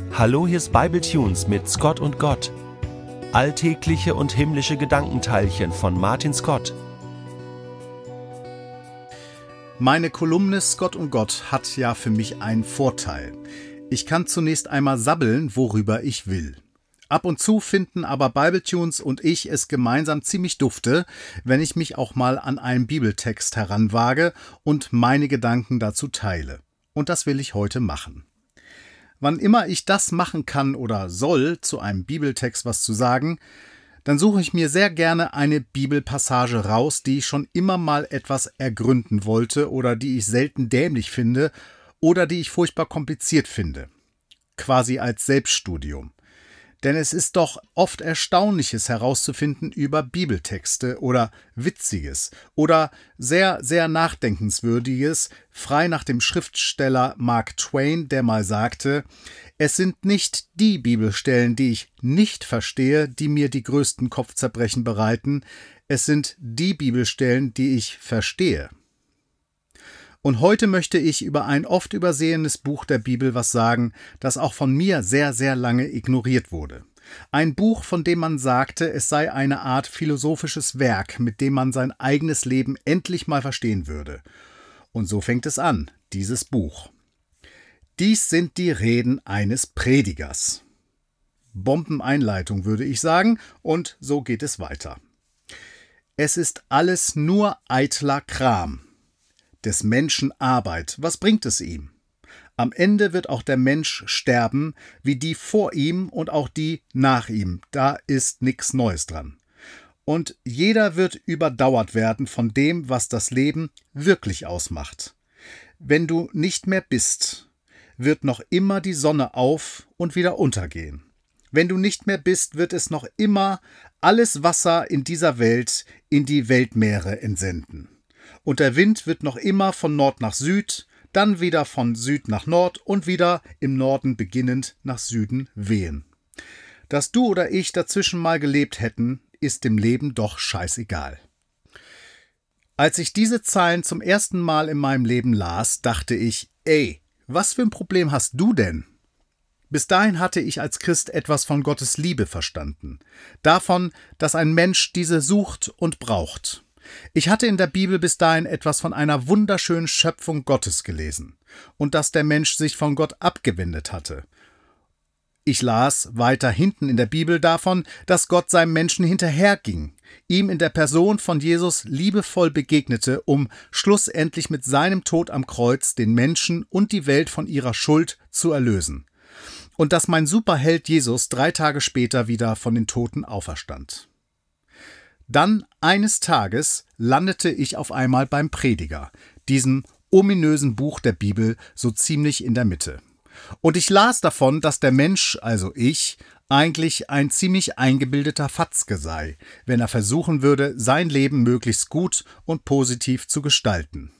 Hallo, hier ist Bibletunes mit Scott und Gott. Alltägliche und himmlische Gedankenteilchen von Martin Scott. Meine Kolumne Scott und Gott hat ja für mich einen Vorteil. Ich kann zunächst einmal sabbeln, worüber ich will. Ab und zu finden aber Bibletunes und ich es gemeinsam ziemlich dufte, wenn ich mich auch mal an einen Bibeltext heranwage und meine Gedanken dazu teile. Und das will ich heute machen. Wann immer ich das machen kann oder soll, zu einem Bibeltext was zu sagen, dann suche ich mir sehr gerne eine Bibelpassage raus, die ich schon immer mal etwas ergründen wollte oder die ich selten dämlich finde oder die ich furchtbar kompliziert finde. Quasi als Selbststudium. Denn es ist doch oft Erstaunliches herauszufinden über Bibeltexte oder Witziges oder sehr, sehr Nachdenkenswürdiges, frei nach dem Schriftsteller Mark Twain, der mal sagte: Es sind nicht die Bibelstellen, die ich nicht verstehe, die mir die größten Kopfzerbrechen bereiten, es sind die Bibelstellen, die ich verstehe. Und heute möchte ich über ein oft übersehenes Buch der Bibel was sagen, das auch von mir sehr, sehr lange ignoriert wurde. Ein Buch, von dem man sagte, es sei eine Art philosophisches Werk, mit dem man sein eigenes Leben endlich mal verstehen würde. Und so fängt es an, dieses Buch. Dies sind die Reden eines Predigers. Bombeneinleitung, würde ich sagen, und so geht es weiter. Es ist alles nur eitler Kram. Des Menschen Arbeit, was bringt es ihm? Am Ende wird auch der Mensch sterben, wie die vor ihm und auch die nach ihm. Da ist nichts Neues dran. Und jeder wird überdauert werden von dem, was das Leben wirklich ausmacht. Wenn du nicht mehr bist, wird noch immer die Sonne auf und wieder untergehen. Wenn du nicht mehr bist, wird es noch immer alles Wasser in dieser Welt in die Weltmeere entsenden. Und der Wind wird noch immer von Nord nach Süd, dann wieder von Süd nach Nord und wieder im Norden beginnend nach Süden wehen. Dass du oder ich dazwischen mal gelebt hätten, ist dem Leben doch scheißegal. Als ich diese Zeilen zum ersten Mal in meinem Leben las, dachte ich: Ey, was für ein Problem hast du denn? Bis dahin hatte ich als Christ etwas von Gottes Liebe verstanden. Davon, dass ein Mensch diese sucht und braucht. Ich hatte in der Bibel bis dahin etwas von einer wunderschönen Schöpfung Gottes gelesen und dass der Mensch sich von Gott abgewendet hatte. Ich las weiter hinten in der Bibel davon, dass Gott seinem Menschen hinterherging, ihm in der Person von Jesus liebevoll begegnete, um schlussendlich mit seinem Tod am Kreuz den Menschen und die Welt von ihrer Schuld zu erlösen. Und dass mein Superheld Jesus 3 Tage später wieder von den Toten auferstand. Dann eines Tages landete ich auf einmal beim Prediger, diesem ominösen Buch der Bibel, so ziemlich in der Mitte. Und ich las davon, dass der Mensch, also ich, eigentlich ein ziemlich eingebildeter Fatzke sei, wenn er versuchen würde, sein Leben möglichst gut und positiv zu gestalten.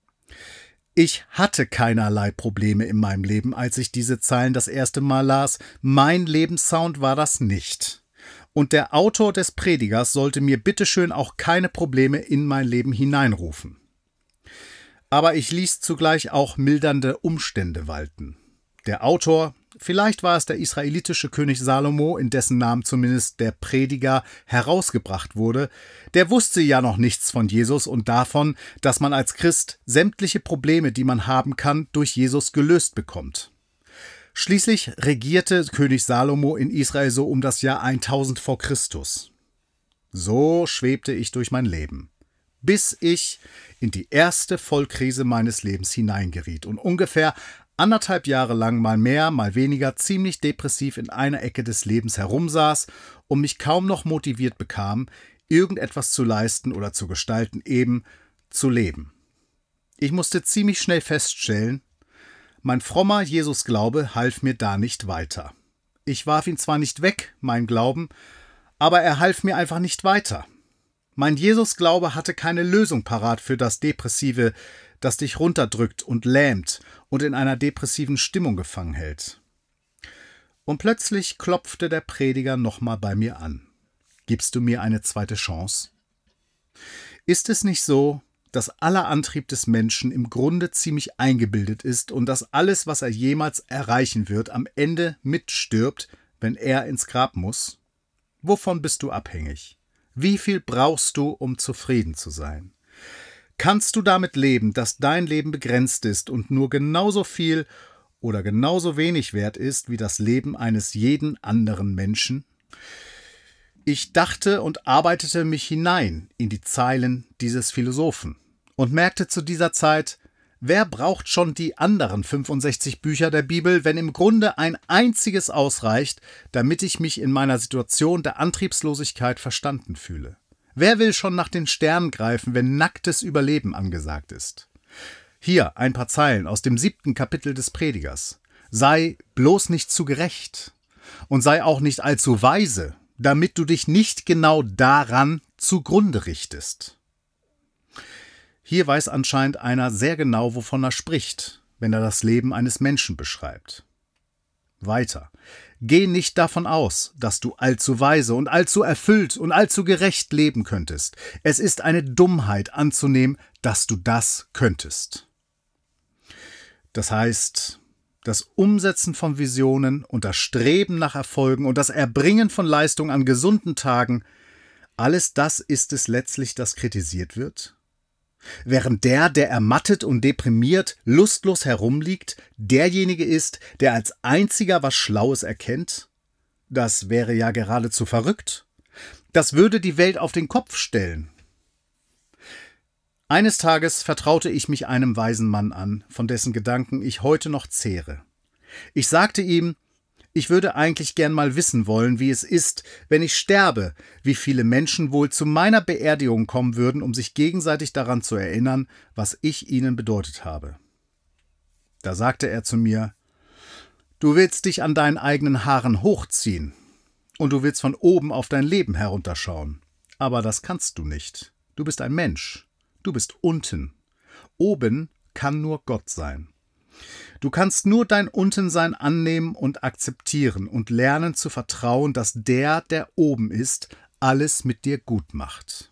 Ich hatte keinerlei Probleme in meinem Leben, als ich diese Zeilen das erste Mal las. Mein Lebenssound war das nicht. Und der Autor des Predigers sollte mir bitteschön auch keine Probleme in mein Leben hineinrufen. Aber ich ließ zugleich auch mildernde Umstände walten. Der Autor, vielleicht war es der israelitische König Salomo, in dessen Namen zumindest der Prediger herausgebracht wurde, der wusste ja noch nichts von Jesus und davon, dass man als Christ sämtliche Probleme, die man haben kann, durch Jesus gelöst bekommt. Schließlich regierte König Salomo in Israel so um das Jahr 1000 vor Christus. So schwebte ich durch mein Leben, bis ich in die erste Vollkrise meines Lebens hineingeriet und ungefähr 1,5 Jahre lang mal mehr, mal weniger ziemlich depressiv in einer Ecke des Lebens herumsaß und mich kaum noch motiviert bekam, irgendetwas zu leisten oder zu gestalten, eben zu leben. Ich musste ziemlich schnell feststellen, mein frommer Jesusglaube half mir da nicht weiter. Ich warf ihn zwar nicht weg, mein Glauben, aber er half mir einfach nicht weiter. Mein Jesusglaube hatte keine Lösung parat für das Depressive, das dich runterdrückt und lähmt und in einer depressiven Stimmung gefangen hält. Und plötzlich klopfte der Prediger nochmal bei mir an. Gibst du mir eine zweite Chance? Ist es nicht so, dass aller Antrieb des Menschen im Grunde ziemlich eingebildet ist und dass alles, was er jemals erreichen wird, am Ende mitstirbt, wenn er ins Grab muss? Wovon bist du abhängig? Wie viel brauchst du, um zufrieden zu sein? Kannst du damit leben, dass dein Leben begrenzt ist und nur genauso viel oder genauso wenig wert ist wie das Leben eines jeden anderen Menschen? Ich dachte und arbeitete mich hinein in die Zeilen dieses Philosophen und merkte zu dieser Zeit, wer braucht schon die anderen 65 Bücher der Bibel, wenn im Grunde ein einziges ausreicht, damit ich mich in meiner Situation der Antriebslosigkeit verstanden fühle? Wer will schon nach den Sternen greifen, wenn nacktes Überleben angesagt ist? Hier ein paar Zeilen aus dem 7. Kapitel des Predigers. Sei bloß nicht zu gerecht und sei auch nicht allzu weise, damit du dich nicht genau daran zugrunde richtest. Hier weiß anscheinend einer sehr genau, wovon er spricht, wenn er das Leben eines Menschen beschreibt. Weiter. Geh nicht davon aus, dass du allzu weise und allzu erfüllt und allzu gerecht leben könntest. Es ist eine Dummheit anzunehmen, dass du das könntest. Das heißt, das Umsetzen von Visionen und das Streben nach Erfolgen und das Erbringen von Leistung an gesunden Tagen, alles das ist es letztlich, das kritisiert wird? Während der ermattet und deprimiert, lustlos herumliegt, derjenige ist, der als einziger was Schlaues erkennt? Das wäre ja geradezu verrückt. Das würde die Welt auf den Kopf stellen. Eines Tages vertraute ich mich einem weisen Mann an, von dessen Gedanken ich heute noch zehre. Ich sagte ihm, ich würde eigentlich gern mal wissen wollen, wie es ist, wenn ich sterbe, wie viele Menschen wohl zu meiner Beerdigung kommen würden, um sich gegenseitig daran zu erinnern, was ich ihnen bedeutet habe. Da sagte er zu mir, du willst dich an deinen eigenen Haaren hochziehen und du willst von oben auf dein Leben herunterschauen. Aber das kannst du nicht. Du bist ein Mensch. Du bist unten. Oben kann nur Gott sein. Du kannst nur dein Untensein annehmen und akzeptieren und lernen zu vertrauen, dass der oben ist, alles mit dir gut macht.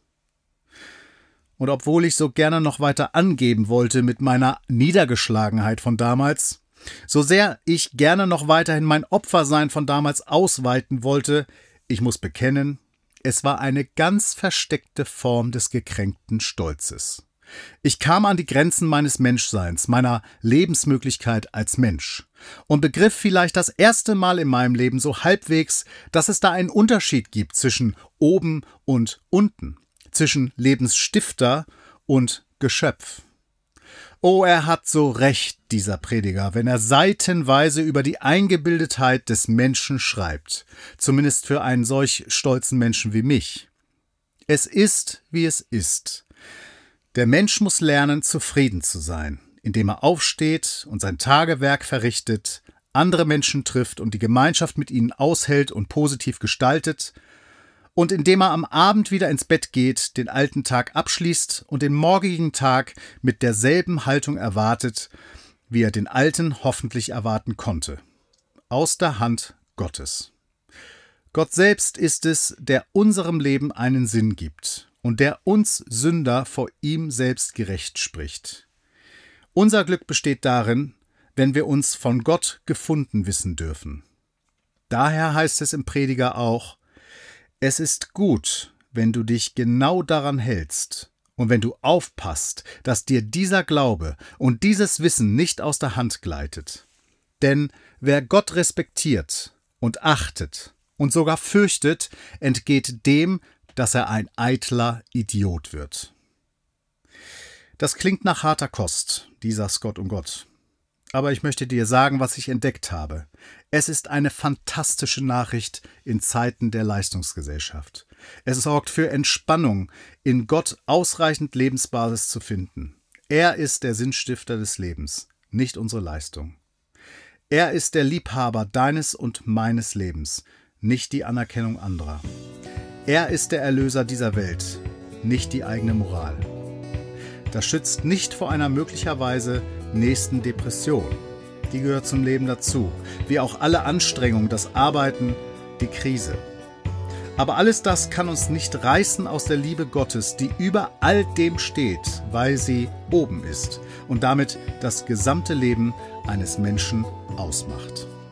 Und obwohl ich so gerne noch weiter angeben wollte mit meiner Niedergeschlagenheit von damals, so sehr ich gerne noch weiterhin mein Opfersein von damals ausweiten wollte, ich muss bekennen, es war eine ganz versteckte Form des gekränkten Stolzes. Ich kam an die Grenzen meines Menschseins, meiner Lebensmöglichkeit als Mensch und begriff vielleicht das erste Mal in meinem Leben so halbwegs, dass es da einen Unterschied gibt zwischen oben und unten, zwischen Lebensstifter und Geschöpf. Oh, er hat so recht, dieser Prediger, wenn er seitenweise über die Eingebildetheit des Menschen schreibt, zumindest für einen solch stolzen Menschen wie mich. Es ist, wie es ist. Der Mensch muss lernen, zufrieden zu sein, indem er aufsteht und sein Tagewerk verrichtet, andere Menschen trifft und die Gemeinschaft mit ihnen aushält und positiv gestaltet, und indem er am Abend wieder ins Bett geht, den alten Tag abschließt und den morgigen Tag mit derselben Haltung erwartet, wie er den alten hoffentlich erwarten konnte. Aus der Hand Gottes. Gott selbst ist es, der unserem Leben einen Sinn gibt und der uns Sünder vor ihm selbst gerecht spricht. Unser Glück besteht darin, wenn wir uns von Gott gefunden wissen dürfen. Daher heißt es im Prediger auch, es ist gut, wenn du dich genau daran hältst und wenn du aufpasst, dass dir dieser Glaube und dieses Wissen nicht aus der Hand gleitet. Denn wer Gott respektiert und achtet und sogar fürchtet, entgeht dem, dass er ein eitler Idiot wird. Das klingt nach harter Kost, dieser Scott und Gott. Aber ich möchte dir sagen, was ich entdeckt habe. Es ist eine fantastische Nachricht in Zeiten der Leistungsgesellschaft. Es sorgt für Entspannung, in Gott ausreichend Lebensbasis zu finden. Er ist der Sinnstifter des Lebens, nicht unsere Leistung. Er ist der Liebhaber deines und meines Lebens, nicht die Anerkennung anderer. Er ist der Erlöser dieser Welt, nicht die eigene Moral. Das schützt nicht vor einer möglicherweise nächsten Depression. Die gehört zum Leben dazu, wie auch alle Anstrengung, das Arbeiten, die Krise. Aber alles das kann uns nicht reißen aus der Liebe Gottes, die über all dem steht, weil sie oben ist und damit das gesamte Leben eines Menschen ausmacht.